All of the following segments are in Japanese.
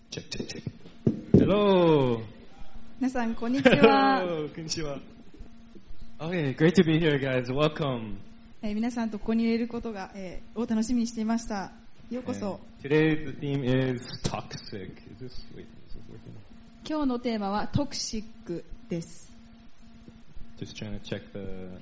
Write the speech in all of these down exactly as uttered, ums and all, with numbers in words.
Check, check, check. Hello. 皆さんこんにちは。 Hello. Konnichiwa. Okay, great to be here, guys. Welcome. えー皆さんとここにいれることが、えーを楽しみにしていました。ようこ And そ。 today the theme is toxic. Is this wait? Is this working? 今日のテーマはトクシックです。 Just trying to check the,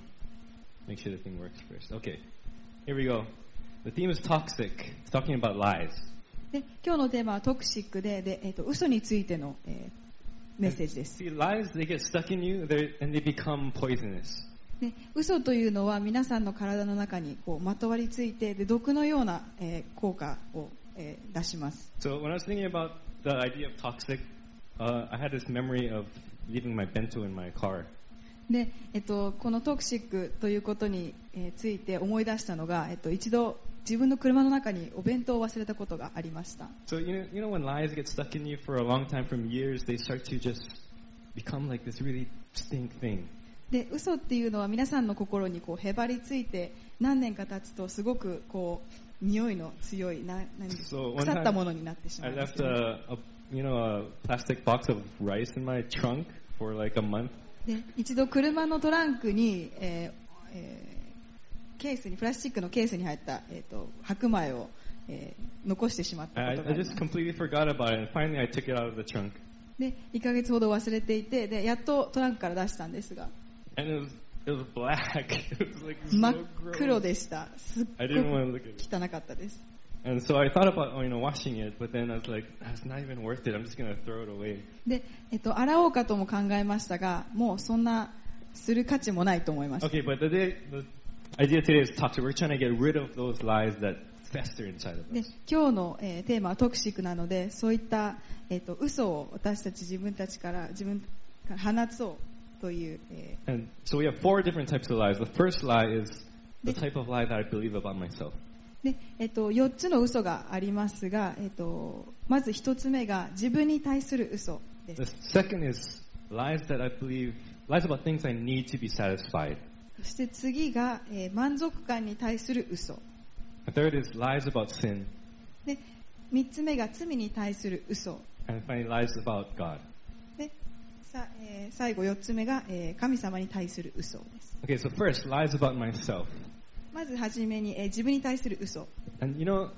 make sure the thing works first. Okay, here we go. The theme is toxic. It's talking about lies. で今日のテーマはトクシックで、でえー、と嘘についての、えーメッセージです。 See, lies, they get stuck in you they're- and they become poisonous. で嘘というのは皆さんの体の中にこうまとわりついて、で毒のような、えー効果を、えー出します。 So when I was thinking about the idea of toxic, uh, I had this memory of leaving my bento in my car. でえっと、このトクシックということに、えーついて思い出したのが、えっと、一度自分の車の中にお弁当を忘れたことがありました。 So you know, you know when lies get stuck in you for a long time, from years, they start to just become like this really stink thing. で嘘っていうのは皆さんの心にこうへばりついて、何年か経つとすごくこう匂いの強いな何 So one 腐ったも time のになってしま I います left よね。 a, a you know a plastic box of rice in my trunk for like a month. で一度車のトランクに、えーえーケースにプラスチックのケースに入った、えー、と白米を、えー残してしまったこ I, とが I ありま just す。 completely forgot about it, and finally I took it out of the trunk, でいっかげつほど忘れていて、でやっとトランクから出したんですが、 and it was it was black. It was like 真っ so 黒 gross. でした。すっ I ご didn't want to look at it. く汚かったです。 And so I thought about, oh, you know, washing it, but then I was like, "Ah, it's not even worth it. I'm just gonna throw it away." で、えっと、洗おうかとも考えましたが、もうそんなする価値もないと思いました。 Okay, but the, day, the idea today is toxic. We're trying to get rid of those lies that fester inside of で us. 今日の、えーテーマはトクシックなので、そういった、えっと、嘘を私たち自分たちから自分から放そうという、え And so we have four different types of lies. The first lie is the Did- type of lie that I believe about myself. ーでえっと、よっつの嘘がありますが、えっと、まずひとつめが自分に対する嘘で The す。 second is lies that I believe, lies about things I need to be satisfied. そして次が、えー満足感に対する嘘 The third is lies about sin. で、みっつめが罪に対する嘘 And finally, lies about God. でさ、えー最後よっつめが、えー神様に対する嘘です。 Okay, so first, lies about myself. まずはじめに、えー自分に対する嘘。 And you know,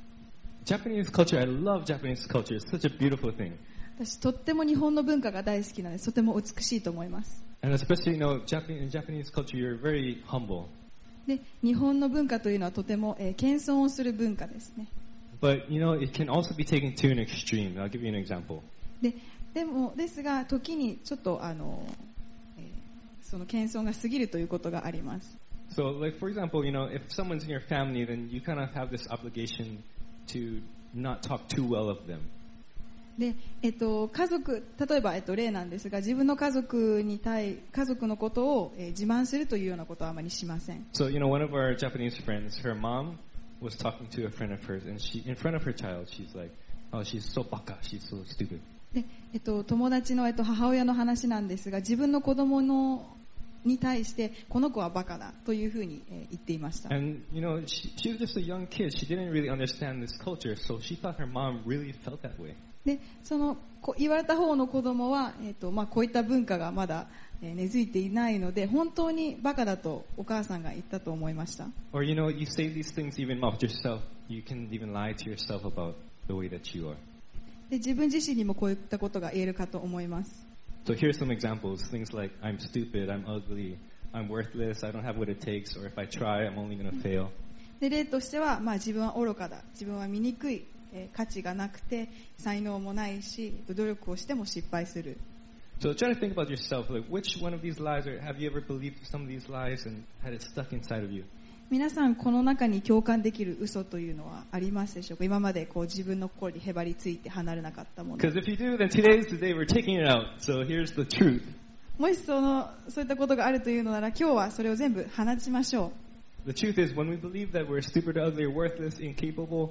Japanese culture, I love Japanese culture. It's such a beautiful thing. 私とっても日本の文化が大好きなので、とても美しいと思います。 And especially, you know, Japan, in Japanese culture, you're very humble. で日本の文化というのはとても、えー謙遜をする文化ですね。 But, you know, it can also be taken to an extreme. I'll give you an example. ででもですが時にちょっとあの、えーその謙遜が過ぎるということがあります。 So, like, for example, you know, if someone's in your family, then you kind of have this obligation to not talk too well of them. でえっと、家族例えば、えっと、例なんですが、自分の家族に対家族のことを、えー自慢するというようなことはあまりしません。 So, you know, one of our Japanese friends, her mom was talking to a friend of hers, and she, in front of her child, she's like, "Oh, she's so baka, she's so stupid." でえっと、友達の、えっと、母親の話なんですが、自分の子供のに対してこの子はバカだというふうに、えー言っていました。 And, you know, she, she was just a young kid. She didn't really understand this culture, so she thought her mom really felt that way. でそのこ言われた方の子供は、えっとまあ、こういった文化がまだ、えー根付いていないので、本当にバカだとお母さんが言ったと思いました。 Or, you know, you say these things even about yourself. You can even lie to yourself about the way that you are. で自分自身にもこういったことが言えるかと思います。 So here's some examples. Things like, I'm stupid, I'm ugly, I'm worthless, I don't have what it takes, or if I try, I'm only going to fail. で例としては、まあ、自分は愚かだ、自分は醜い、えー価値がなくて才能もないし、努力をしても失敗する。 So try to think about yourself. Like, which one of these lies, or have you ever believed some of these lies and had it stuck inside of you? 皆さんこの中に共感できる嘘というのはありますでしょうか。今までこう自分の心にへばりついて離れなかったもの。 Because if you do, then today's the day we're taking it out. So here's the truth. もしそのそういったことがあるというのなら、今日はそれを全部放ちましょう。 The truth is, when we believe that we're stupid, ugly, or worthless, incapable,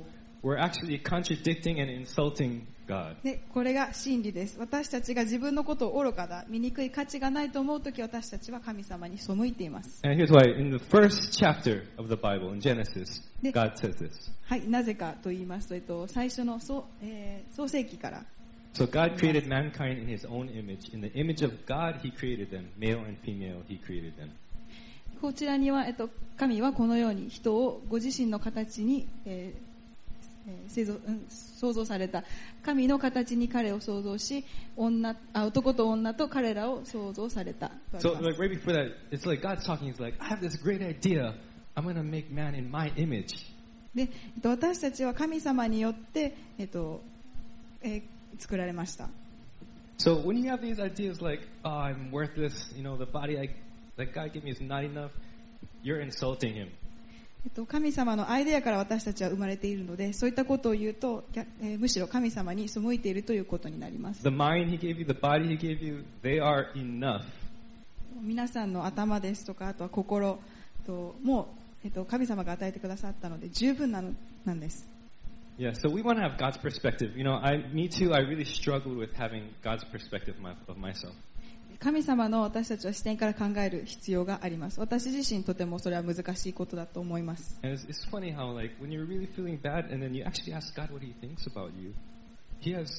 we're actually contradicting and insulting God. で、これが真理です。私たちが自分のことを愚かだ、醜い価値がないと思うとき、私たちは神様に背いています。 And here's why. In the first chapter of the Bible, in Genesis, で God says this. はい、なぜかと言いますと、えっと、最初の創、えー創世記から。 So God created mankind in His own image. In the image of God, He created them. Male and female, He created them. こちらには、えっと、神はこのように人をご自身の形に、えーえー製造うん、創造された。神の形に彼を創造し、女あ男と女と彼らを創造された。とあり So ます like right before that, it's like God's talking. He's like, I have this great idea. I'm going to make man in my image. で、えっと、私たちは神様によって、えっとえー作られました。 So when you have these ideas like, oh, I'm worthless, you know, the body I, that God gave me is not enough, you're insulting Him. えっと、神様のアイデアから私たちは生まれているので、そういったことを言うと、逆えーむしろ神様に背いているということになります。 The mind He gave you, the body He gave you, they are enough. 皆さんの頭ですとか、あとは心ともう、えっと、神様が与えてくださったので十分なのなんです。 Yeah, so we want to have God's perspective. You know, I, me too, I really struggled with having God's perspective my, of myself. 神様の私たちは視点から考える必要があります。私自身とてもそれは難しいことだと思います。 And it's, it's funny how, like, when you're really feeling bad and then you actually ask God what He thinks about you, He has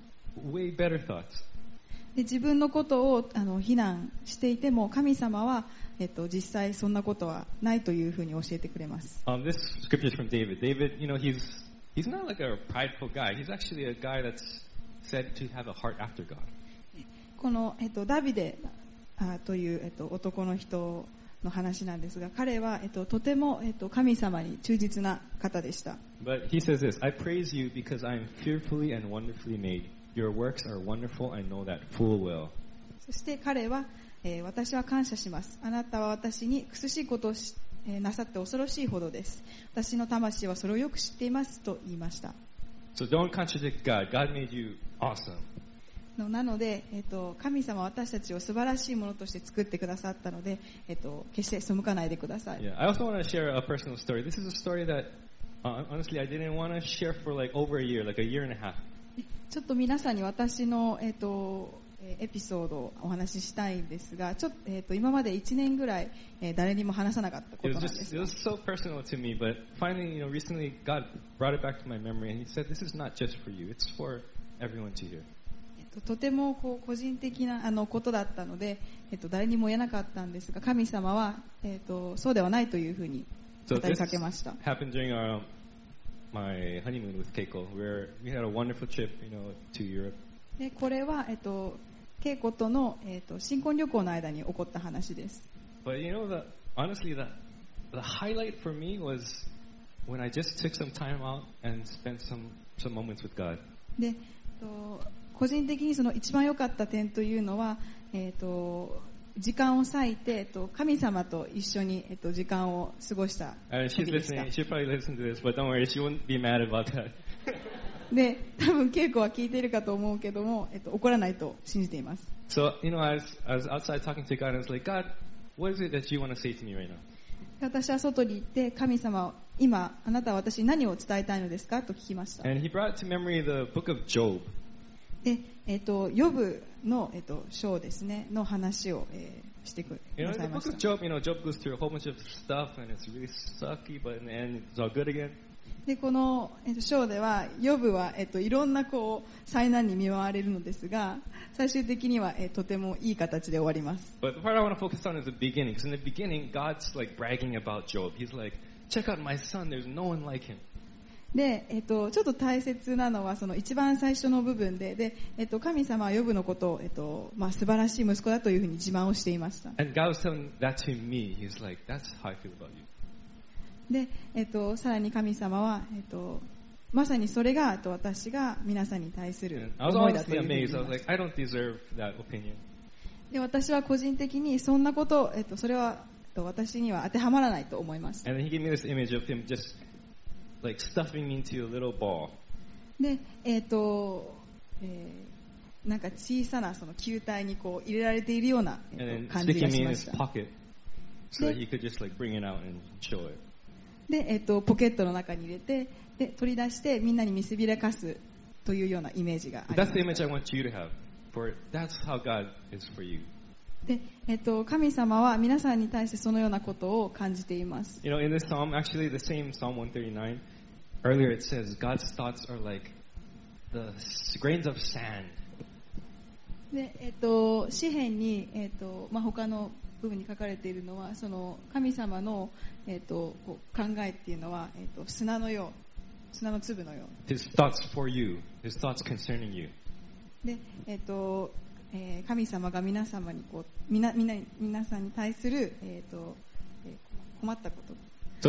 way better thoughts. で自分のことをあの非難していても神様は、えっと、実際そんなことはないというふうに教えてくれます。 Um, this scripture is from David. David, you know, he's he's not like a prideful guy. He's actually a guy that's said to have a heart after God. この、えっと、ダビデあという、えっと、男の人の話なんですが、彼は、えっと、とても、えっと、神様に忠実な方でした。 But he says this, I praise you because I am fearfully and wonderfully made. Your works are wonderful, I know that full well. そして彼は、えー私は感謝します。あなたは私に苦しいことをし、えーなさって恐ろしいほどです。私の魂はそれをよく知っていますと言いました。 So don't contradict God. God made you awesome. のなので、えっと、神様は私たちを素晴らしいものとして作ってくださったので、えっと、決して背かないでください。 Yeah, I also want to share a personal story. This is a story that, uh, honestly, I didn't want to share for like over a year, like a year and a half. ちょっと皆さんに私の、えっと、えーエピソードをお話ししたいんですが、ちょっと、えっと、今までいちねんぐらい、えー誰にも話さなかったこ It と was なんで just, す it が was so personal to me, but finally, you know, recently God brought it back to my memory and He said, this is not just for you, it's for everyone to hear. えっととてもこう個人的なあのことだったので、えっと、誰にも言えなかったんですが、神様は、えっと、そうではないというふうに So 語り this かけました。 happened during our, um, my honeymoon with Keiko, where we had a wonderful trip, you know, to Europe. でこれは、えっと、稽古との、えっと、新婚旅行の間に起こった話です。 But you know, the, honestly, the, the highlight for me was when I just took some time out and spent some, some moments with God. で、えっと、個人的にその一番良かった点というのは、えっと、時間を割いて、えっと、神様と一緒に、えっと、時間を過ごした And she's 時でした。 listening. She'll probably listen to this, but don't worry, she won't be mad about that. で、多分稽古は聞いているかと思うけども、えっと、怒らないと信じています。 So, you know, I was, I was outside talking to God, and I was like, God, what is it that you want to say to me right now? 私は外に行って、神様、今、あなたは私に何を伝えたいのですかと聞きました。 And He brought to memory the book of Job. で、えっと、ヨブの、えっと、章ですね、の話を、えーしてく You know, だ in さ the いま book し of た。 Job, you know, Job goes through a whole bunch of stuff, and it's really sucky, but in the end, it's all good again. で、この、えっと、章では、ヨブは、えっと、いろんな、こう、災難に見舞われるのですが、最終的には、えーとてもいい形で終わります。 But the part I want to focus on is the beginning, because in the beginning, God's like bragging about Job. He's like, check out my son, there's no one like him. で、えっと、ちょっと大切なのはその一番最初の部分で、で、えっと、神様はヨブのことを、えっとまあ、素晴らしい息子だというふうに自慢をしていました。 And God was telling that to me. He's like, that's how I feel about you. で、えっと、さらに神様は、えっと、まさにそれが、えっと、私が皆さんに対する And I was 思いだとい honestly うふうに amazed. 言 I い was ま like, した。 I don't deserve that opinion. で、私は個人的にそんなこと、えっと、それは、えっと、私には当てはまらないと思いました。 And then he gave me this image of him just like stuffing me into a little ball. で、えっと、えーなんか小さなその球体にこう入れられているような、え And っ then と感じ sticking が me し in ま his した。 pocket so that he could just like bring it out and show it. で、えっと、ポケットの中に入れて、で取り出してみんなに見せびらかすというようなイメージがあります。 That's the image I want you to have. For that's how God is for you. で、えっと、神様は皆さんに対してそのようなことを感じています。 You know, in this psalm, actually the same Psalm one thirty-nine, earlier it says God's thoughts are like the grains of sand. で、えっと、詩篇に、えっとまあ、他の部分に書かれているのは、その神様の、えっと、こう考えっていうのは、えっと、砂のよう、砂の粒のよう。 His thoughts for you, His thoughts concerning you. で、えっとえー、神様が皆様にこうみなみな皆さんに対する、えっとえー、困ったこと。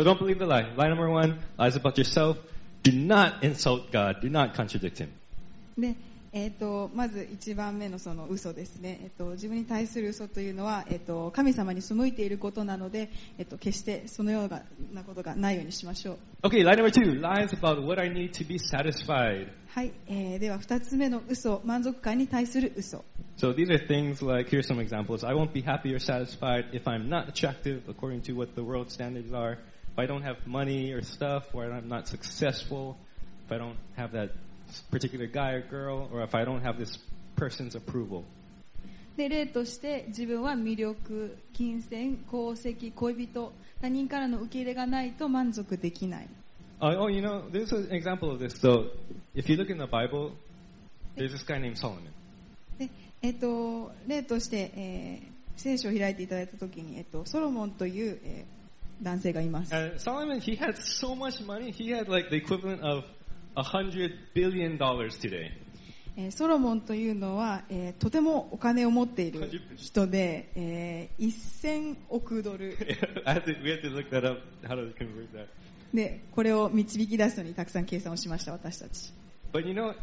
So don't believe the lie. Lie number one, lies about yourself. Do not insult God. Do not contradict Him. で、えっと、まず一番目のその嘘ですね。えっと、自分に対する嘘というのは、えっと、神様に背いていることなので、えっと、決してそのようなことがないようにしましょう。 Okay, lie number two, lies about what I need to be satisfied. はい、えー、では二つ目の嘘、満足感に対する嘘。 So these are things like, here's some examples. I won't be happy or satisfied if I'm not attractive according to what the world standards are. If I don't have money or stuff, or I'm not successful, if I don't have that particular guy or girl, or if I don't have this person's approval. で、例として自分は魅力、金銭、功績、恋人、他人からの受け入れがないと満足できない。 Uh, oh, you know, there's an example of this. So, if you look in the Bible, there's this guy named Solomon. で、えっと、例として、えー、聖書を開いていただいたときに、えっと、ソロモンという、えー、男性がいます。 And Solomon, he had so much money. He had like the equivalent of a hundred billion dollars today. えー、ソロモンというのは、えー、とてもお金を持っている人で、えー、せんおくドル I had to, we had to look that up, how to convert that. で、これを導き出すのにたくさん計算をしました、私たち。 But you know,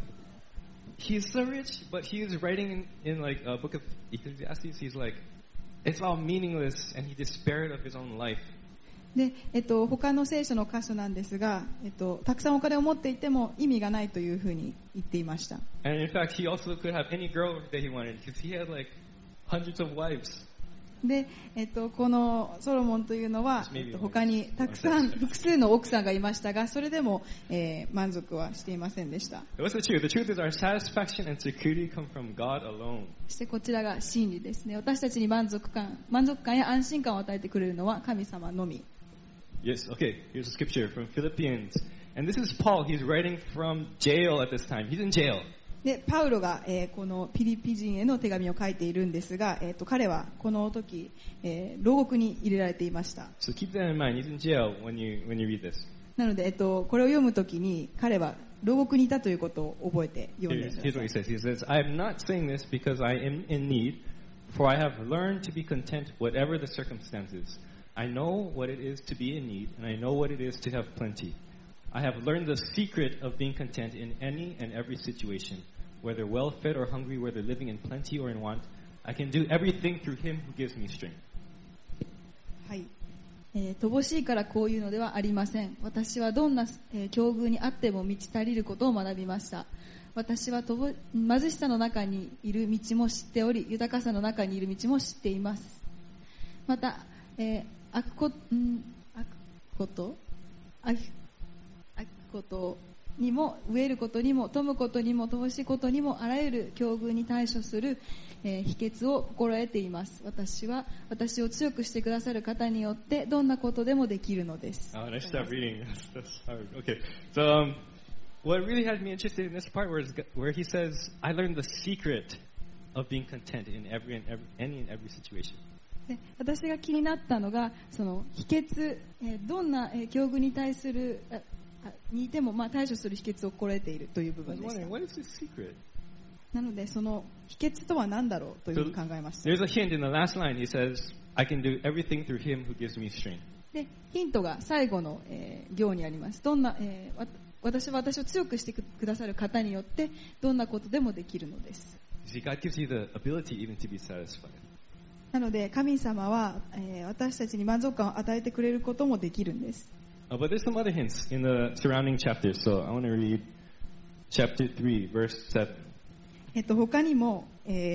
he's so rich, but he is writing in, in like a book of Ecclesiastes, he's like, it's all meaningless, and he despaired of his own life. で、えっと、他の聖書の箇所なんですが、えっと、たくさんお金を持っていても意味がないというふうに言っていました。 And in fact, he also could have any girl that he wanted, because he had like hundreds of wives. で、えっと、このソロモンというのは、えっと、他にたくさん複数の奥さんがいましたが、それでも、えー、満足はしていませんでした。 What's the truth? The truth is our satisfaction and security come from God alone. そしてこちらが真理ですね。私たちに満足感、満足感や安心感を与えてくれるのは神様のみ。 Yes, okay, here's a scripture from Philippians. And this is Paul. He's writing from jail at this time. He's in jail. で、パウロが、えー、このピリピ人への手紙を書いているんですが、えー、と彼はこの時、えー、牢獄に入れられていました。 So keep that in mind. He's in jail when you, when you read this. なので、えー、とこれを読む時に彼は牢獄にいたということを覚えて読んで Here's, くだ here's what さ he い。 says. He says, I am not saying this because I am in need, for I have learned to be content whatever the circumstances. I know what it is to be in need, and I know what it is to have plenty. I have learned the secret of being content in any and every situation, whether well-fed or hungry, whether living in plenty or in want. I can do everything through him who gives me strength. はい、えー、乏しいからこういうのではありません。私はどんな、えー、境遇にあっても満ち足りることを学びました。私はとぼ貧しさの中にいる道も知っており、豊かさの中にいる道も知っています。また、えー、悪こ、ん、悪こと悪悪ことにも飢えることにも富むことにも乏しいことにもあらゆる境遇に対処する、えー、秘訣を心得ています。私は私を強くしてくださる方によってどんなことでもできるのです。 Oh, nice stop reading. That's, that's hard. Okay, so um, what really had me interested in this part was where he says, "I learned the secret of being content in every and every, any and every situation." で、私が気になったのがその秘訣、えー、どんな、えー、境遇に対するにいても、まあ、対処する秘訣を心得ているという部分でした。なのでその秘訣とは何だろうというふうに考えました。 There's a hint in the last line. He says, "I can do everything through Him who gives me strength." で、ヒントが最後の、えー、行にあります。どんな、えー、私は私を強くしてくださる方によってどんなことでもできるのです。 See, God gives you the ability even to be satisfied. なので神様は、えー、私たちに満足感を与えてくれることもできるんです。 Uh, but there's some other hints in the surrounding chapters, so I want to read chapter three, verse seven. えっと、他にも、えー、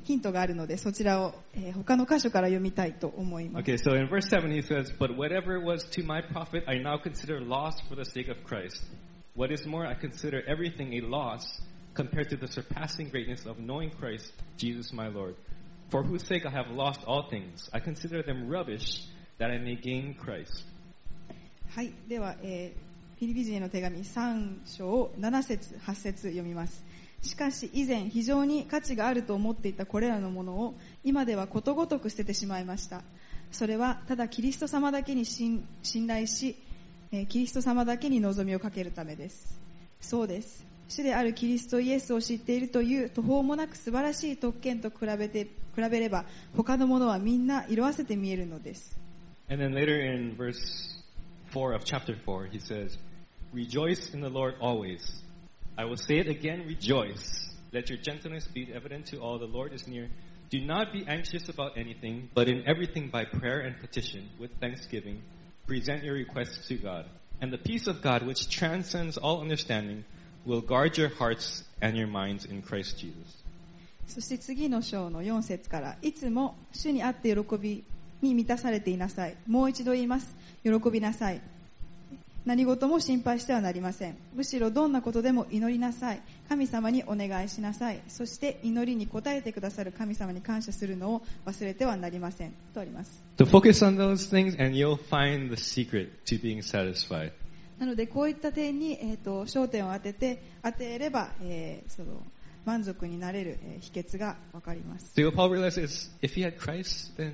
ヒントがあるので、そちらを、えー、他の箇所から読みたいと思います。 Okay, so in verse seven he says, But whatever was to my profit, I now consider loss for the sake of Christ. What is more, I consider everything a loss compared to the surpassing greatness of knowing Christ, Jesus my Lord, for whose sake I have lost all things. I consider them rubbish, that I may gain Christ. はい、では、えー、フィリピ人への手紙さん章なな節はち節読みます。しかし以前非常に価値があると思っていたこれらのものを今ではことごとく捨ててしまいました。それはただキリスト様だけに信頼し、えー、キリスト様だけに望みをかけるためです。そうです。主であるキリストイエスを知っているという途方もなく素晴らしい特権と比べて比べれば他のものはみんな色あせて見えるのです。 And then later in verse four of chapter four, he says, Rejoice in the Lord always. I will say it again, rejoice. Let your gentleness be evident to all. The Lord is near. Do not be anxious about anything, but in everything by prayer and petition, with thanksgiving, present your requests to God. And the peace of God, which transcends all understanding, will guard your hearts and your minds in Christ Jesus. そして次の章のよん節から、いつも主にあって喜びに満たされていなさい。もう一度言います。喜びなさい。何事も心配してはなりません。むしろどんなことでも祈りなさい。神様にお願いしなさい。そして祈りに応えてくださる神様に感謝するのを忘れてはなりません。とあります。 So focus on those things and you'll find the secret to being satisfied. なのでこういった点に、えー、と焦点を当てて当てれば、えー、その満足になれる、えー、秘訣がわかります。 So what Paul realized is, if he had Christ, then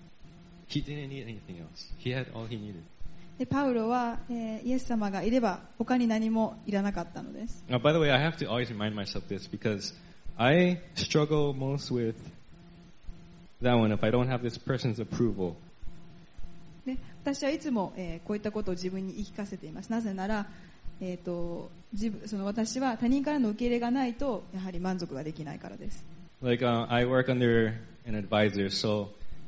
he didn't need anything else. He had all he needed. でパウロは、えー、イエス様がいれば他に何もいらなかったのです。 Now, by the way, I have to always remind myself this because I struggle most with that one if I don't have this person's approval. で私はいつも、えー、こういったことを自分に言い聞かせています。なぜなら、えー、と自分その私は他人からの受け入れがないとやはり満足ができないからです。 Like uh, I work under an advisor, so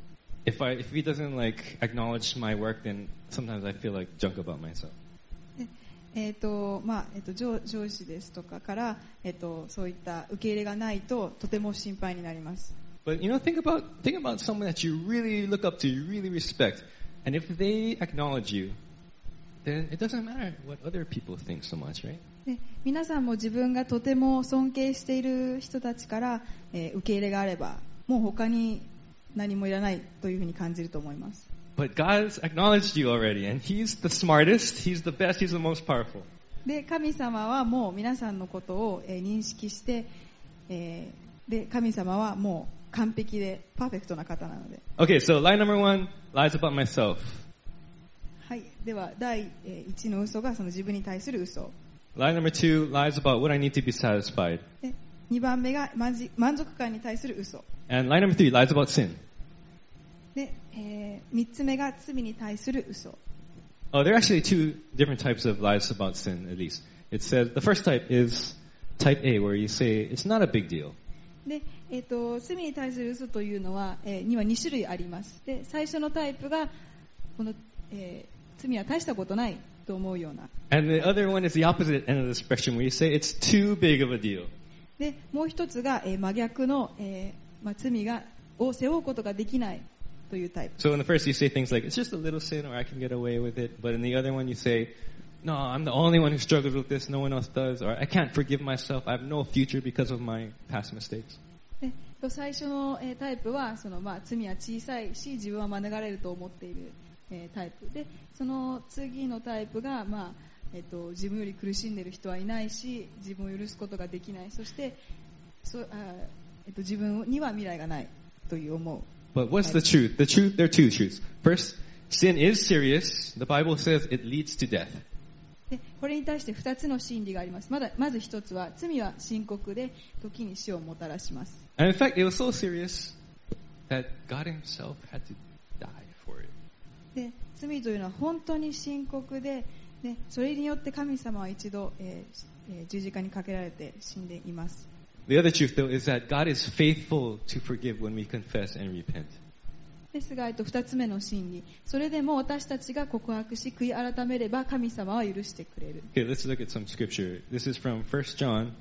if I if he doesn't like acknowledge my work, then sometimes I feel like junk about myself. でえーとまあえー、と 上, 上司ですとかから、えー、とそういった受け入れがないととても心配になります。 But you know, think about think about someone that you really look up to, you really respect, and if they acknowledge you, then it doesn't matter what other people think so much, right? で皆さんも自分がとても尊敬している人たちから、えー、受け入れがあればもう他に何もいらないというふうに感じると思います。 But God's acknowledged you already, and He's the smartest, He's the best, He's the most powerful. で神様はもう皆さんのことを、えー、認識して、えー、で神様はもう完璧でパーフェクトな方なので。 Okay, so lie number one, lies about myself. はい、では第一の嘘がその自分に対する嘘。 Lie number two, lies about what I need to be satisfied. でにばんめが満足感に対する嘘。 And lie number three, lies about sin. で、えー、みっつめが罪に対する嘘。 Oh, there are actually two different types of lies about sin, at least. It says, the first type is type A, where you say, it's not a big deal. で、えーと、罪に対する嘘というのは、えー、にはに種類あります。で、最初のタイプが、この、えー、罪は大したことないと思うような。 And the other one is the opposite end of the spectrum, where you say, it's too big of a deal. で、もう一つが、えー、真逆の、えーまあ、罪がを背負うことができないというタイプ。 So in the first you say things like, it's just a little sin or I can get away with it. But in the other one you say, no, I'm the only one who struggles with this, no one else does. Or I can't forgive myself, I have no future because of my past mistakes. で最初の、えー、タイプはその、まあ、罪は小さいし自分は免れると思っている、えー、タイプで、その次のタイプが、まあえー、と自分より苦しんでいる人はいないし自分を許すことができない、そしてそ、あ、えー、と自分には未来がないという思う。 But what's the truth? The truth, there are two truths. First, sin is serious. The Bible says it leads to death. でこれに対してふたつの真理があります。まだまず一つは罪は深刻で時に死をもたらします。 And in fact, it was so serious that God Himself had to die for it. で罪というのは本当に深刻で、ね、それによって神様は一度、えーえー、十字架にかけられて死んでいます。 The other truth, though, is that God is faithful to forgive when we confess and repent. ですが、ふたつめの真理、それでも私たちが告白し悔い改めれば神様は許してくれる。 Okay, let's look at some scripture. This is from First John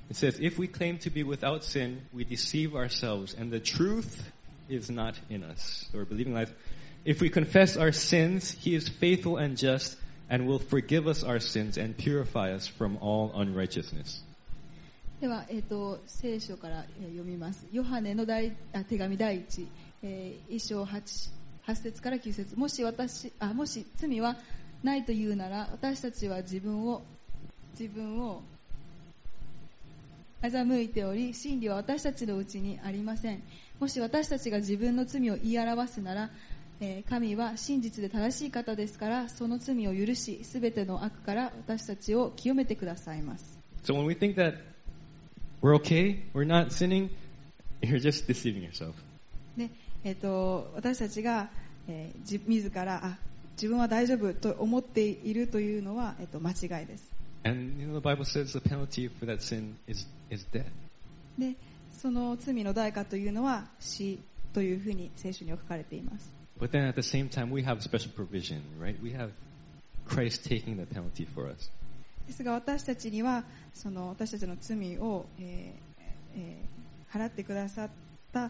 It says, if we claim to be without sin, we deceive ourselves, and the truth is not in us. Or believing life. If we confess our sins, He is faithful and just, and will forgive us our sins and purify us from all unrighteousness. では、えー、と聖書から、えー、読みます。ヨハネの第あ手紙第一、えー、一章 8, 8節からきゅう節。もし私あもし罪はないというなら、私たちは自分を自分を欺いており、真理は私たちのうちにありません。もし私たちが自分の罪を言い表すなら、えー、神は真実で正しい方ですから、その罪を許し、すべての悪から私たちを清めてくださいます。 So when we think that we're okay, we're not sinning, you're just deceiving yourself. で、えー、と私たちが、えー、自, 自らあ自分は大丈夫と思っているというのは、えー、と間違いです。 And you know, the Bible says the penalty for that sin is, is death. で、その罪の代価というのは死というふうに聖書には書かれています。 But then at the same time, we have special provision, right? We have Christ taking the penalty for us. ですが私たちにはその私たちの罪を、えーえー、払ってくださった、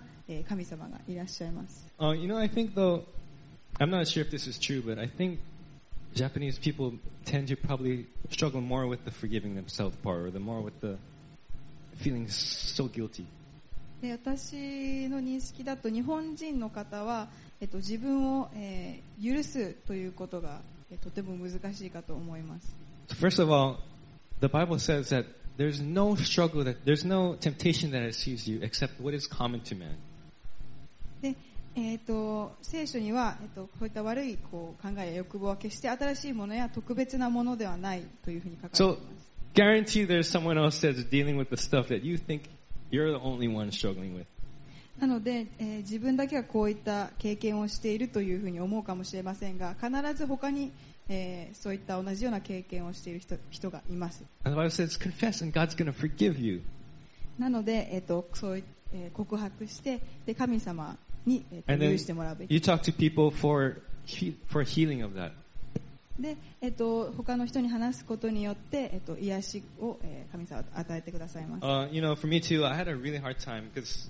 えー、神様がいらっしゃいます。 Uh, you know, I think though, I'm not sure if this is true, but I think Japanese people tend to probably struggle more with the forgiving themselves part, or the more with the feeling so guilty. で私の認識だと日本人の方は、えっと、自分を、えー、許すということが、えー、とても難しいかと思います。 So first of all, the Bible says that there's no struggle, that there's no temptation that it sees you except what is common to man. でえー、と聖書には、えー、とこういった悪いこう考えや欲望は決して新しいものや特別なものではないというふうに書かれています。 So, guarantee there's someone else that's dealing with the stuff that you think you're the only one struggling with. なので、えー、自分だけがこういった経験をしているというふうに思うかもしれませんが、必ず他に、えー、そういった同じような経験をしている 人, 人がいます。 And the Bible says, confess and God's going to forgive you. なので、えー、とそうい、えー、告白してで神様に、えー、と許してもらうべき。 You talk to people for for healing of that. で、えっと、他の人に話すことによって、えっと、癒しを、えー、神様は与えてくださいます。 Uh, you know, for me too, I had a really hard time because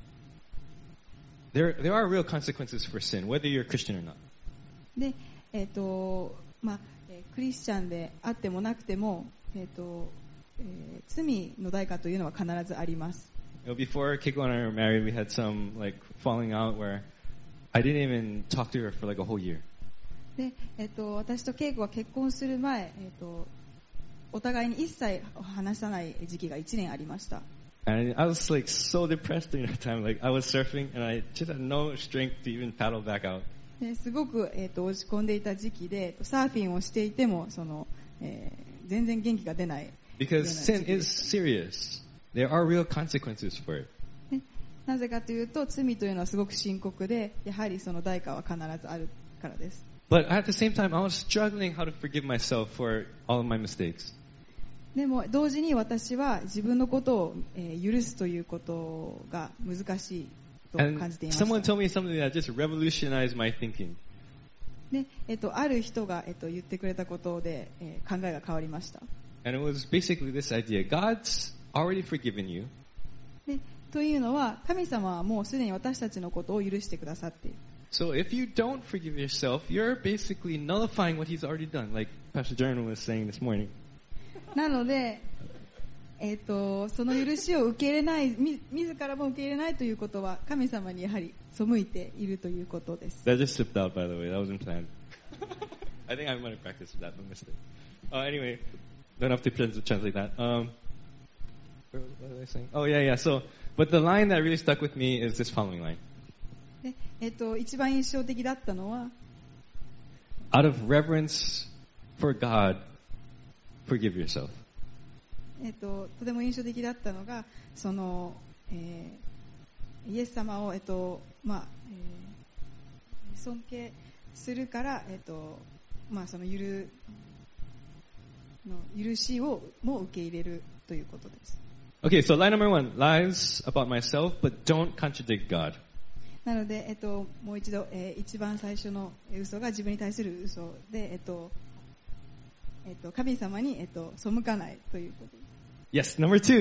there there are real consequences for sin, whether you're a Christian or not. で、えっと、まあ、えー、クリスチャンであってもなくても、えっと、えー、罪の代価というのは必ずあります。 You know, before Keiko and I were married, we had some like falling out where I didn't even talk to her for like a whole year. で、えっと、私と恵子が結婚する前、えっと、お互いに一切話さない時期がいちねんありました。 And I was like so depressed during that time. Like I was surfing and I just had no strength to even paddle back out. ですごく、えっと、落ち込んでいた時期で、サーフィンをしていてもその、えー、全然元気が出ない。 Because sin is serious. There are real consequences for it. なぜかというと、罪というのはすごく深刻で、やはりその代価は必ずあるからです。 But at the same time, I was struggling how to forgive myself for all of my mistakes. でも同時に私は自分のことを、えー、許すということが難しいと感じていました。 And someone told me something that just revolutionized my thinking. で、えっと、ある人が、えっと、言ってくれたことで、えー、考えが変わりました。 And it was basically this idea: God's already forgiven you. で、というのは神様はもうすでに私たちのことを許してくださっている。 So if you don't forgive yourself, you're basically nullifying what He's already done, like Pastor Jeremy was saying this morning. なので、えっと、その許しを受け入れない、み自らも受け入れないということは神様にやはり背いているということです。 That just slipped out, by the way. That wasn't planned. I think I might have practiced that, no mistake. Uh, anyway, don't have to translate that. Um, what was I saying? Oh yeah, yeah. So, but the line that really stuck with me is this following line. で、えっと、一番印象的だったのは、 Out of reverence for God, forgive yourself. えっと、とても印象的だったのが、その、えー、イエス様を、えっと、まあ、えー、尊敬するから、えっと、まあ、その許、の許しをも受け入れるということです。 Okay, so line number one, lies about myself, but don't contradict God. なので、えっと、もう一度、えー、一番最初の嘘が自分に対する嘘で、えっとえっと、神様に、えっと、背かないということです。 Yes, number two,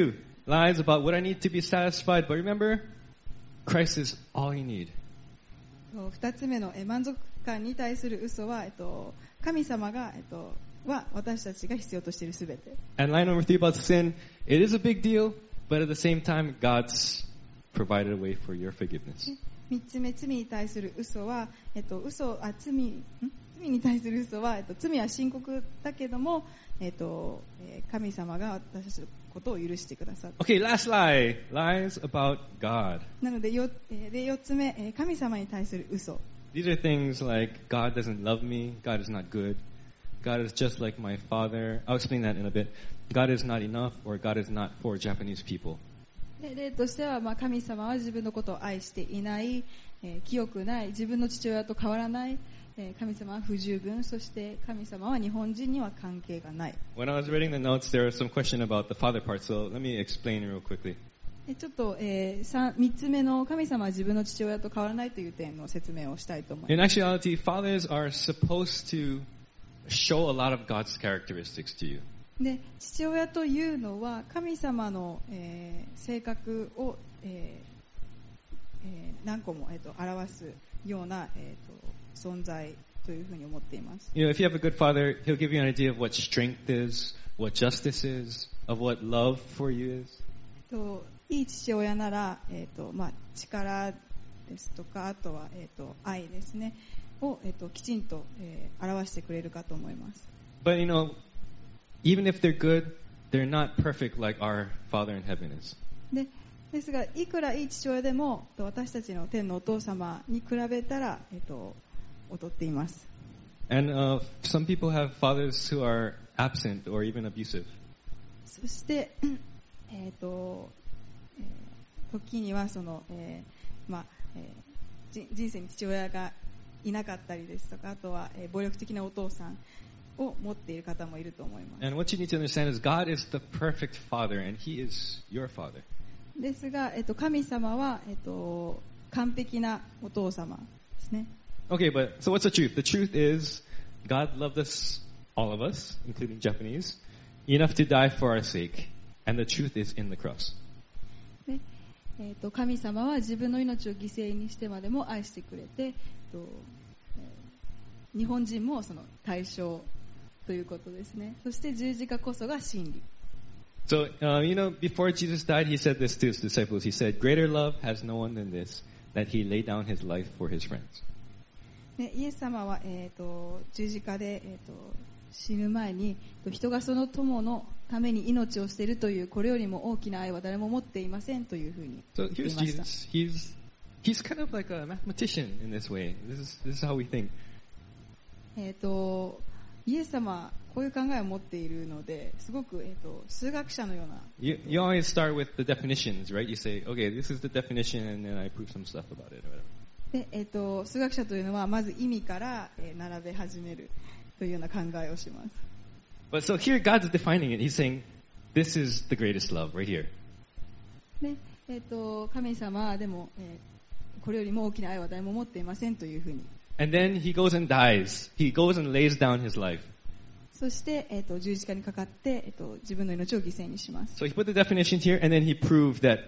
lies about what I need to be satisfied. But remember, Christ is all you need. 二つ目のえ満足感に対する嘘は、えっと、神様が、えっと、は私たちが必要としているすべて。 And line number three about sin, it is a big deal, but at the same time, God's provided a way for your forgiveness. 三つ目、罪に対する嘘は、えっと、嘘あ罪ん罪に対する嘘は、えっと、罪は深刻だけども、えっと、神様が私たちのことを許してくださった。 Okay, last lie. Lies about God. なので、よで四つ目、神様に対する嘘。 These are things like God doesn't love me, God is not good, God is just like my father. I'll explain that in a bit. God is not enough, or God is not for Japanese people. で例としては、まあ、神様は自分のことを愛していない、えー、清くない、自分の父親と変わらない、えー、神様は不十分、そして神様は日本人には関係がない。 When I was reading the notes, there was some question about the father part, so let me explain real quickly. ちょっと、えー、みっつめの神様は自分の父親と変わらないという点の説明をしたいと思います。 In actuality, fathers are supposed to show a lot of God's characteristics to you. で父親というのは神様の、えー、性格を、えーえー、何個も、えー、と表すような、えー、と存在というふうに思っています。 You know, if you have a good father, he'll give you an idea of what strength is, what justice is, of what love for you is. といい父親なら、えーとまあ、力ですとか、あとは、えー、と愛ですねを、えー、ときちんと、えー、表してくれるかと思います。 But you know, even if they're good, they're not perfect like our Father in heaven is. でですが、いくらいい父親でも私たちの天のお父様に比べたら、えー、と劣っています。 And uh, some people have fathers who are absent or even abusive. そして、えーとえー、時にはその、えーまあえー、人生に父親がいなかったりですとか、あとは、えー、暴力的なお父さんを持っている方もいると思います。 And what you need to understand is God is the perfect father and He is your father. ですが、えっと、神様は、えっと、完璧なお父様ですね。 Okay, but so what's the truth? The truth is God loved us, all of us, including Japanese, enough to die for our sake. And the truth is in the cross. ねえっと、神様は自分の命を犠牲にしてまでも愛してくれて、えっとえー、日本人もその対象ということですね。そして十字架こそが真理。 So, uh, you know, before Jesus died, he said this to his disciples. He said, greater love has no one than this, that he laid down his life for his friends. ね、イエス様は、えー、と十字架で、えー、と死ぬ前に人がその友のために命を捨てるというこれよりも大きな愛は誰も持っていませんというふうに言っていました。 So here's Jesus. He's, he's kind of like a mathematician in this way. This is, this is how we think. えー、とイエス様はこういう考えを持っているので、すごく、えー、と数学者のような。 You, you always start with the definitions, right? You say, okay, this is the definition, and then I prove some stuff about it or whatever. でえー、と数学者というのはまず意味から、えー、並べ始めるというような考えをします。 But so here God's defining it. He's saying, this is the greatest love right here. でえー、と神様はでも、えー、これよりも大きな愛は誰も持っていませんというふうに。 And then he goes and dies. He goes and lays down his life. そして、えー、と十字架にかかって、えー、と自分の命を犠牲にします。 So he put the definitions here, and then he proved that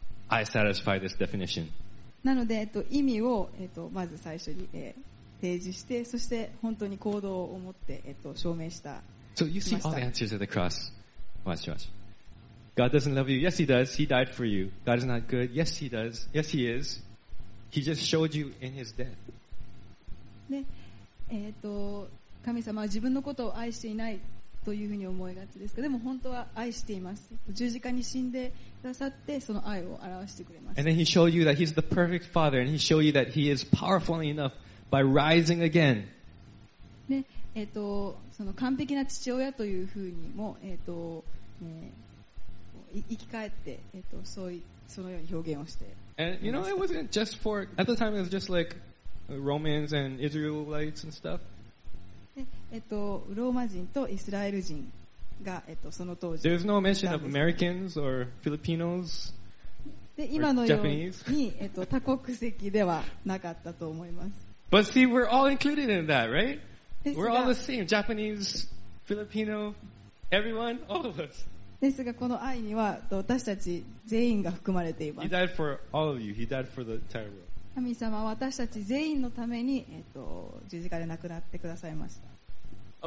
I satisfy this definition. なので、えー、と意味を、えー、とまず最初に、えー、提示して、そして本当に行動を持って、えー、と証明した。 So you see all the answers at the cross. Watch, watch. God doesn't love you. Yes, he does. He died for you. God is not good. Yes, he does. Yes, he is. He just showed you in his death. で、えー、と神様は自分のことを愛していないというふうに思いがちですが、でも本当は愛しています。十字架に死んでくださってその愛を表してくれます。 And then he showed you that he's the perfect father, and he showed you that he is powerful enough by rising again. で、えー、とその完璧な父親というふうにも、えーとえー、生き返って、えー、とそういそのように表現をして。 And you know, it wasn't just for, at the time it was just like Romans and Israelites and stuff. でえっと、ローマ人とイスラエル人が、えっと、その当時 There's no mention of Americans or Filipinos で今の or よう Japanese. に、えっと、多国籍ではなかったと思います。 But see, we're all included in that, right? です We're all が the same. Japanese, Filipino, everyone, all of us. ですがこの愛には私たち全員が含まれていま He す。 died for all of you. He died for the entire world. 神様は私たち全員のために、えっと、十字架で亡くなってくださいました。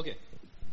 Okay.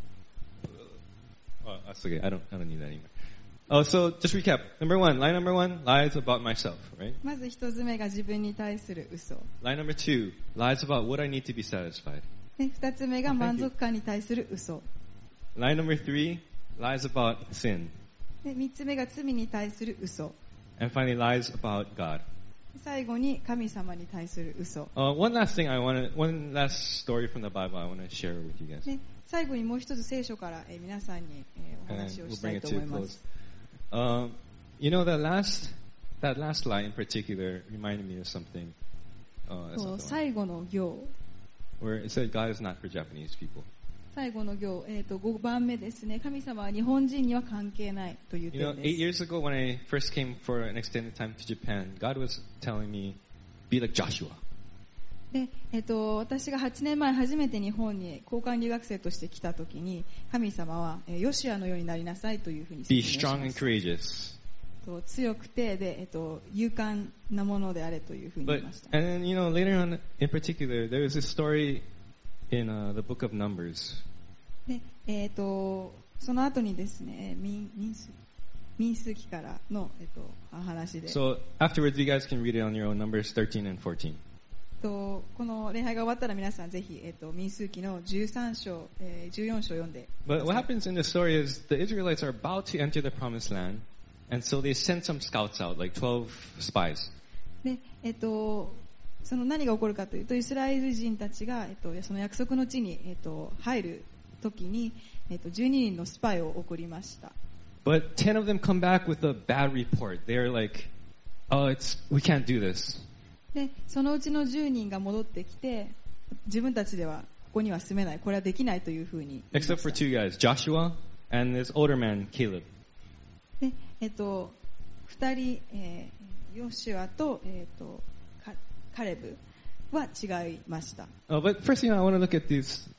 Oh, that's okay. I don't, I don't need that anymore. Oh, so just recap. Number one, lie number one, lies about myself, right? まず一つ目が自分に対する嘘。 Lie number two, lies about what I need to be satisfied. で二つ目が満足感に対する嘘。 Lie number three, lies about sin. で三つ目が罪に対する嘘。 And finally, lies about God. 最後に神様に対する嘘。 Uh, one last thing I want to, one last story from the Bible I want to share with you guys. で最後にもう一つ聖書から、えー皆さんに、えーお And 話を we'll した bring い it と to 思 a いま close. す。 Um, you know, that last, that last lie in particular reminded me of something. Uh, that's そう not the one. 最後の行、 Where it said God is not for Japanese people. 最後の行、えー、とごばんめですね。神様は日本人には関係ないという You know, 点 eight です。 years ago when I first came for an extended time to Japan, God was telling me, be like Joshua. でえー、と私がはちねんまえ初めて日本に交換留学生として来た時に神様は、えーヨシュアのようになりなさいというふうに説 Be 明し strong ま and す。 courageous. と強くてで、えー、と勇敢なものであれというふうに言 But, いました。 and then, you know, later on in particular, there was this story in uh, the book of Numbers. でえー、とその後にですね、民民数民数記からの、えー、とお話で、 So afterwards, you guys can read it on your own, Numbers thirteen and fourteen. とこの礼拝が終わったら皆さんぜひ、えー、と民数記のじゅうさん章、えー、じゅうよん章を読んでく But だ what さい。 happens in the story is the Israelites are about to enter the promised land, and so they send some scouts out, like twelve spies. でえっと、その何が起こるかというとイスラエル人たちが、えっと、その約束の地に、えっと、入る時に、えっと、じゅうににんのスパイを送りました。 But ten of them come back with a bad report. They're like, oh, it's, we can't do this. でそのうちのじゅうにんが戻ってきて自分たちではここには住めない、これはできないというふうに言いました。 Except for two guys, Joshua and this older man, Caleb. でえっと、ふたり、えー、ヨシュアと、えっと、カカレブは違いました。 Oh, but first, you know, I want to look at these,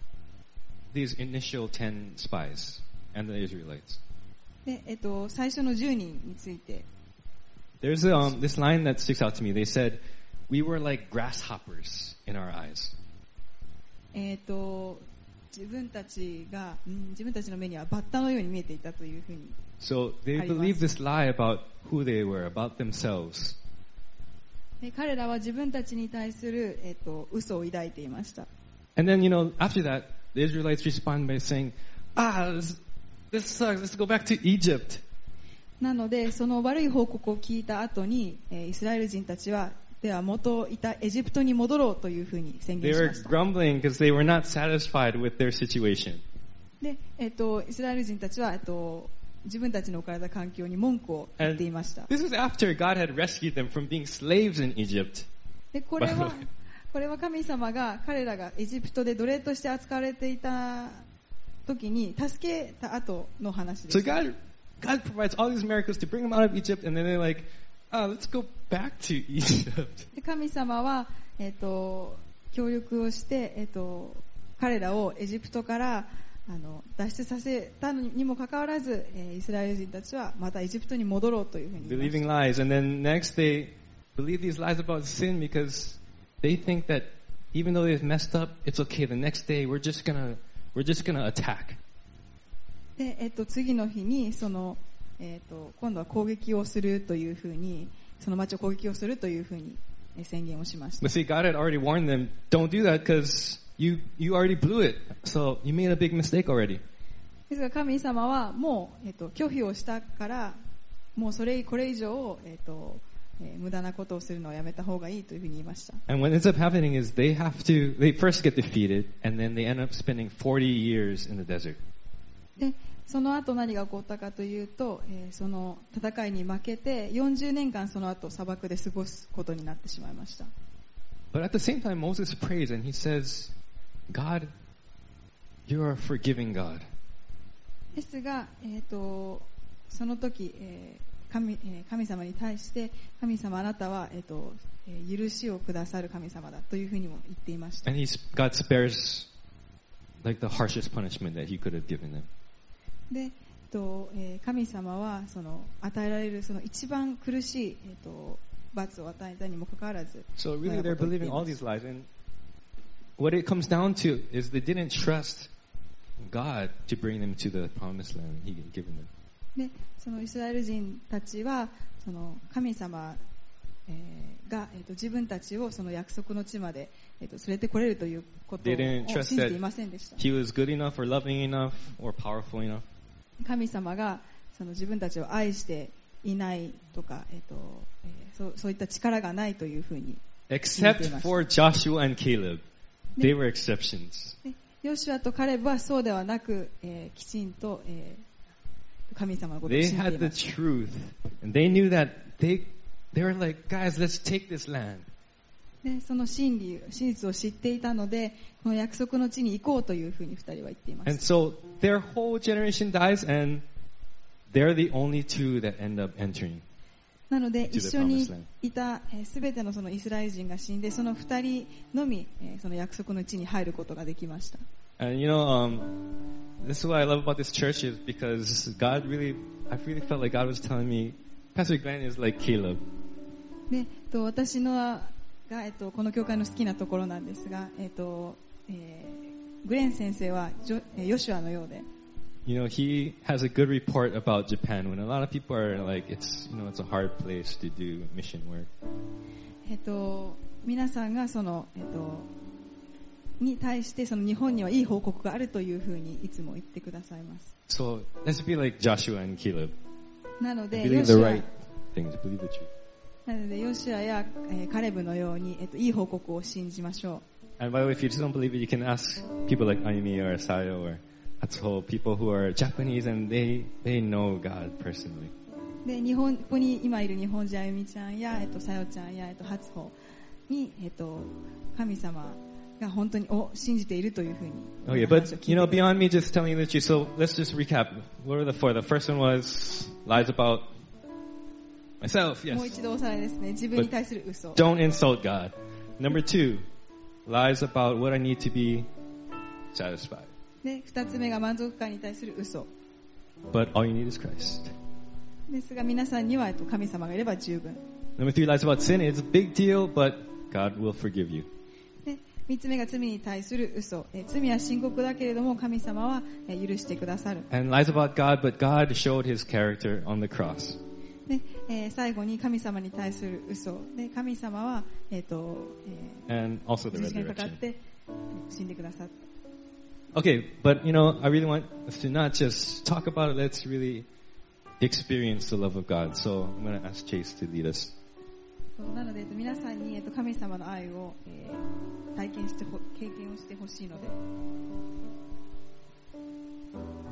these initial ten spies and the Israelites. でえっと、最初のじゅうにんについて There's um, this line that sticks out to me. They said, we were like grasshoppers in our eyes. えー、と自分たちが、うん、自分たちの目にはバッタのように見えていたというふうに So they あります。 believed this lie about who they were, about themselves. で彼らは自分たちに対する、えー、と嘘を抱いていました。 And then, you know, after that, the Israelites respond by saying, ah, this, this sucks. Let's go back to Egypt. なのでその悪い報告を聞いた後に、えーイスラエル人たちはでは元いたエジプトに戻ろうというふうに宣 They 言し were ました。 grumbling because they were not satisfied with their situation. で、えー、とイスラエル人たちは、えー、と自分たちの置かれた環境に文句を言っていました。 This is after God had rescued them from being slaves in Egypt. でこれはこれは神様が彼らがエジプトで奴隷として扱われていた時に助けた後の話です。 So God, God provides all these miracles to bring them out of Egypt, and then they're like, ah, let's go back to Egypt. で神様は、えー、と協力をして、えー、と彼らをエジプトからあの脱出させたのにもかかわらず、えーイスラエル人たちはまたエジプトに戻ろうというふうに言いました。 Believing lies. And then next they believe these lies about sin because they think that even though they've messed up, it's okay. The next day we're just gonna, we're just gonna attack. でえー、と次の日にその、えー、と今度は攻撃をするというふうにその町を攻撃をするというふうにえー宣言をしました。 But see, God had already warned them, don't do that because you, you already blew it. So you made a big mistake already. ですが神様はもう、えー、と拒否をしたからもうそれこれ以上、えーとえー無駄なことをするのをやめた方がいいというふうに言いました。 And what ends up happening is they have to, they first get defeated and then they end up spending forty years in the desert. でその後何が起こったかというと、えーその戦いに負けてよんじゅうねんかんその後砂漠で過ごすことになってしまいました。 But at the same time, Moses prays and he says, God, you are a forgiving God. ですが、えー、とその時、えー 神, えー神様に対して神様あなたは、えーとえー許しをくださる神様だというふうにも言っていました。 And he's, God spares like the harshest punishment that he could have given them. で、 とえー神様はその与えられるその一番苦しい、えー、と罰を与えたにもかかわらず、 So この really ような they're ことを言って believing いま all す。 these lies. And what it comes down to is they didn't trust God to bring them to the promised land He had given them. でそのイスラエル人たちはその神様、えーが、えー、と自分たちをその約束の地まで、えー、と連れてこれるということを They didn't 信 trust じて that いませんでした。 He was good enough or loving enough or powerful enough. 神様がその自分たちを愛していないとか、えーとえー、そう、そういった力がないというふうに Except for Joshua and Caleb. They were exceptions. でヨシュアとカレブはそうではなく、えーきちんと、えー神様のことを They 信じて had い the ます。 truth. And they knew that they, they were like, guys, let's take this land. でその真理、真実を知っていたので、この約束の地に行こうというふうに二人は言っていま And す。 so their whole generation dies, and they're the only two that end up entering. なので to the 一緒に promised land. いたすべてのそのイスラエル人が死んで、その二人のみえーその約束の地に入ることができました。 And you know, um, this is what I love about this church is because God really, I really felt like God was telling me, Pastor Glenn is like Caleb. でと私のが、えっと、この教会の好きなところなんですが、えっとえーグレン先生はジョえーヨシュアのようで、 You know, he has a good report about Japan when a lot of people are like, it's, you know, it's a hard place to do mission work. えっと、皆さんがその、えっと、に対してその日本にはいい報告があるというふうにいつも言ってくださいます。 So let's be like Joshua and Caleb. なので Believe ヨ the シュア right things, believe the truth. なのでヨシュアや、えーカレブのように、えっと、いい報告を信じましょ And by the way, if you just don't believe it, you can ask people like Ayumi or Asayo or Atsuho, people who are Japanese and they, they know God personally. う。で日本ここに今いる日本人あゆみちゃんや、えっと、さよちゃんや、えっと、初穂に、えっと、神様が本当にお信じているというふうに Okay, お話を but 聞い you know, てください。 beyond me just telling you the truth, so let's just recap. What were the four? The first one was lies about myself, もう yes. 一度おさらいですね。自分に対する嘘。 Don't insult God. Number two, lies about what I need to be satisfied. で二つ目が満足感に対する嘘 But all you need is Christ. ですが、皆さんにはえっと神様がいれば十分。 Number three, lies about sin. It's a big deal, but God will forgive you. で三つ目が罪に対する嘘。え罪は深刻だけれども神様はえ許してくださる。 And lies about God, but God showed his character on the cross. でえー最後に神様に対する嘘で、神様は、えーとえ And also ー the 十字架にかかっ resurrection. てえー死んでくださった。 Okay, but you know, I really want us to not just talk about it, let's really experience the love of God. So I'm going to ask Chase to lead us. なので、えっと皆さんに、えっと神様の愛を、えー体験してほ経験をしてほしいので。